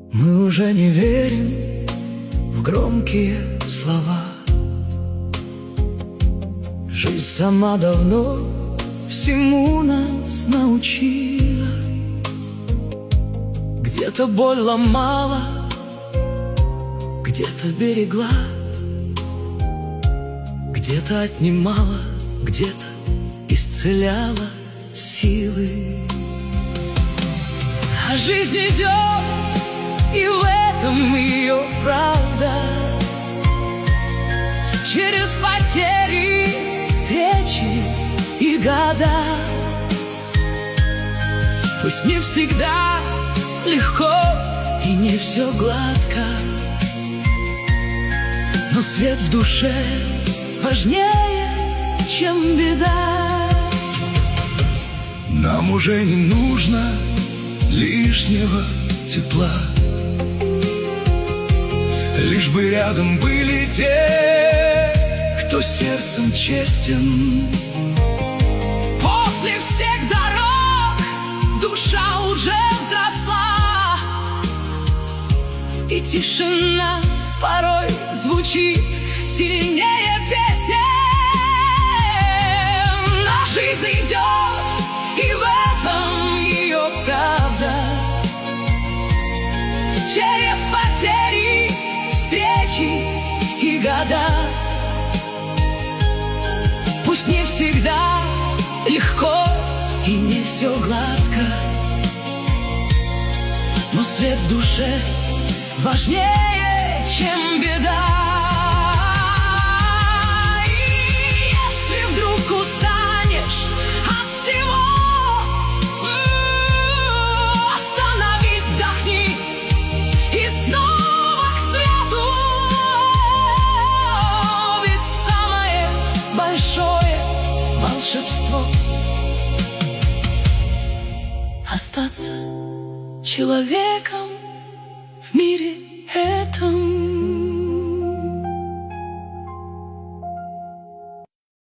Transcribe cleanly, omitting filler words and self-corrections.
Мы уже не верим в громкие слова. Жизнь сама давно всему нас научила. Где-то боль ломала, где-то берегла, где-то отнимала, где-то исцеляла силы. А жизнь идет, и в этом ее правда. Через потери, встречи и года. Пусть не всегда легко и не все гладко, но свет в душе важнее, чем беда. Нам уже не нужно лишнего тепла, лишь бы рядом были те, кто сердцем честен. После всех дорог душа уже взросла, и тишина порой звучит сильнее песен. Но жизнь идет, и в этом ее правда. Через потери, встречи и года. Пусть не всегда легко и не все гладко, но свет в душе важнее, чем беда. И если вдруг устанешь от всего, остановись, вдохни и снова к свету. Ведь самое большое волшебство — остаться человеком в мире этом.